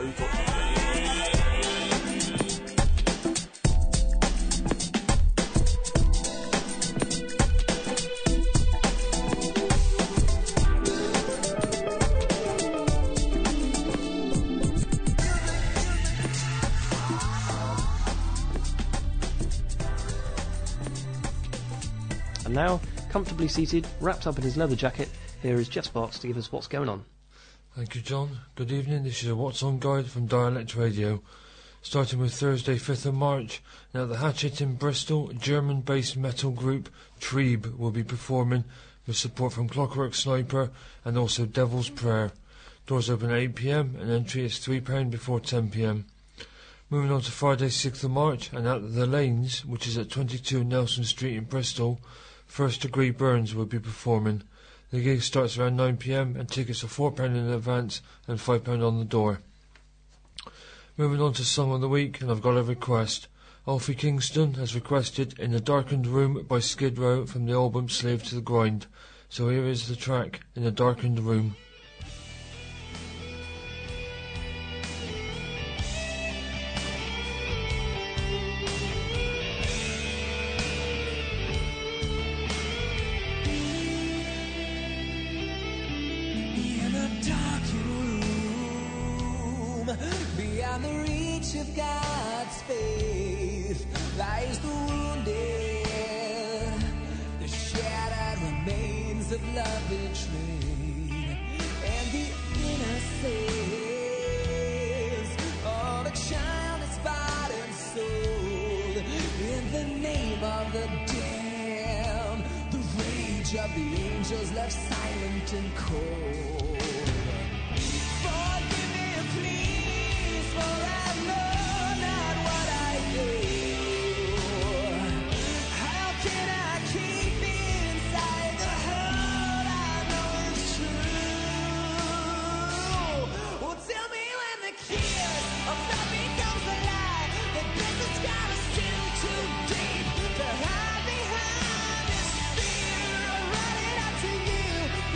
And now, comfortably seated, wrapped up in his leather jacket, here is Jeff Sparks to give us what's going on. Thank you, John. Good evening. This is a What's On guide from Dialect Radio. Starting with Thursday, 5th of March. Now, the Hatchet in Bristol, German-based metal group Trieb will be performing with support from Clockwork Sniper and also Devil's Prayer. Doors open at 8 p.m. and entry is £3 before 10 p.m. Moving on to Friday, 6th of March, and at The Lanes, which is at 22 Nelson Street in Bristol, First Degree Burns will be performing. The gig starts around 9 p.m. and tickets are £4 in advance and £5 on the door. Moving on to Song of the Week, and I've got a request. Alfie Kingston has requested In the Darkened Room by Skid Row from the album Slave to the Grind. So here is the track, In the Darkened Room. Beyond the reach of God's faith lies the wounded, the shattered remains of love betrayed, and the innocence of a childless body and soul. In the name of the damned, the rage of the angels left silent and cold. For I know not what I do. How can I keep me inside the hurt I know is true? Well, tell me when the kiss of love becomes a lie, that this has got to sink too deep to hide behind this fear. I run it up to you.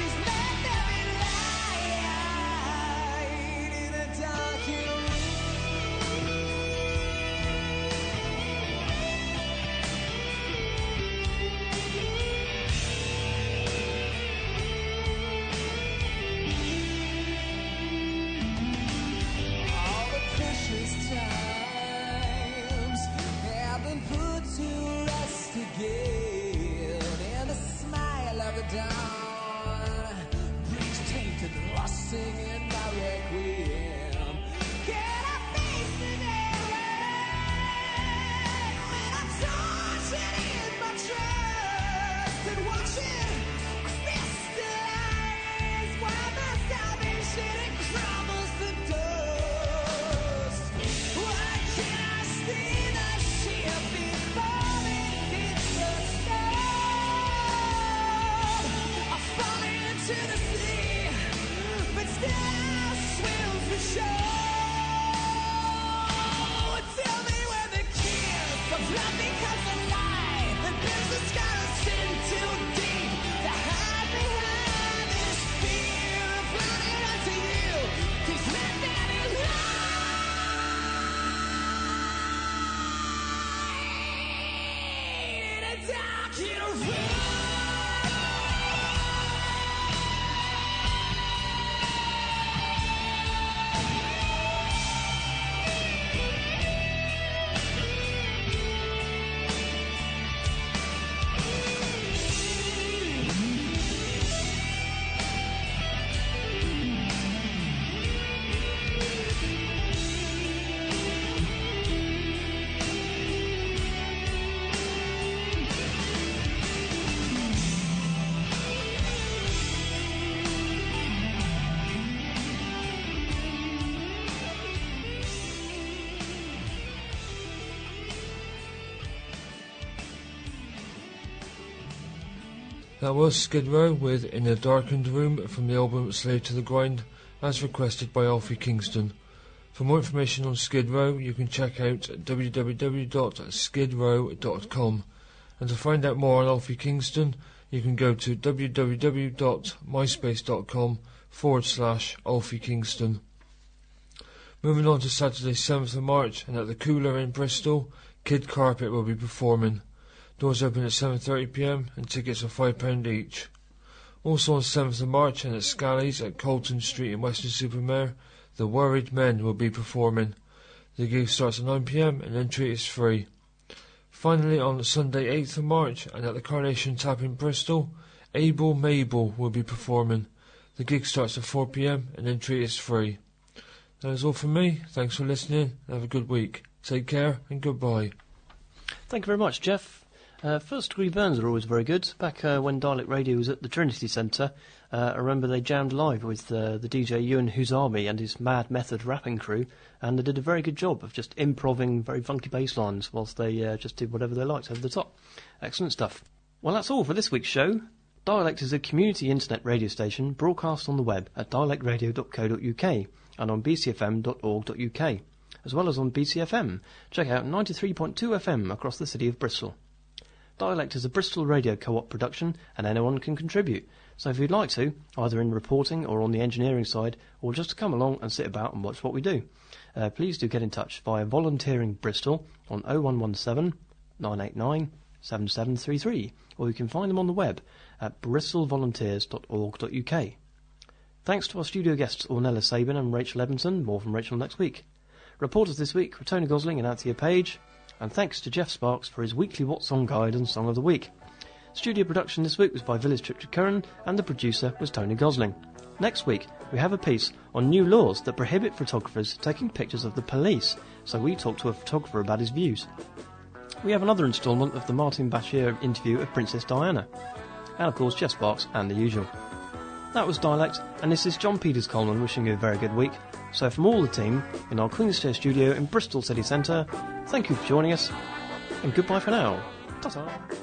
That was Skid Row with In a Darkened Room from the album Slave to the Grind, as requested by Alfie Kingston. For more information on Skid Row, you can check out www.skidrow.com. And to find out more on Alfie Kingston, you can go to www.myspace.com/Alfie Kingston. Moving on to Saturday 7th of March, and at the Cooler in Bristol, Kid Carpet will be performing. Doors open at 7:30pm and tickets are £5 each. Also on 7th of March and at Scally's at Colton Street in Weston-super-Mare, The Worried Men will be performing. The gig starts at 9pm and entry is free. Finally on Sunday 8th of March and at the Carnation Tap in Bristol, Abel Mabel will be performing. The gig starts at 4pm and entry is free. That is all from me. Thanks for listening and have a good week. Take care and goodbye. Thank you very much, Jeff. First Degree Burns are always very good. Back when Dialect Radio was at the Trinity Centre, I remember they jammed live with the DJ Ewan Huzami and his Mad Method rapping crew, and they did a very good job of just improving very funky bass lines whilst they just did whatever they liked over the top. Excellent stuff. Well, that's all for this week's show. Dialect is a community internet radio station broadcast on the web at dialectradio.co.uk and on bcfm.org.uk, as well as on BCFM. Check out 93.2 FM across the city of Bristol. Dialect is a Bristol Radio Co-op production and anyone can contribute. So if you'd like to, either in reporting or on the engineering side, or just to come along and sit about and watch what we do, please do get in touch via Volunteering Bristol on 0117 989 7733, or you can find them on the web at bristolvolunteers.org.uk. Thanks to our studio guests Ornella Sabin and Rachel Evanson. More from Rachel next week. Reporters this week were Tony Gosling and Anthea Page. And thanks to Jeff Sparks for his weekly What Song Guide and Song of the Week. Studio production this week was by Village Trip to Curran, and the producer was Tony Gosling. Next week, we have a piece on new laws that prohibit photographers taking pictures of the police, so we talk to a photographer about his views. We have another instalment of the Martin Bashir interview of Princess Diana. And of course, Jeff Sparks and the usual. That was Dialect, and this is John Peters Coleman wishing you a very good week. So from all the team in our Queen's studio in Bristol City Centre, thank you for joining us, and goodbye for now. Ta-ta.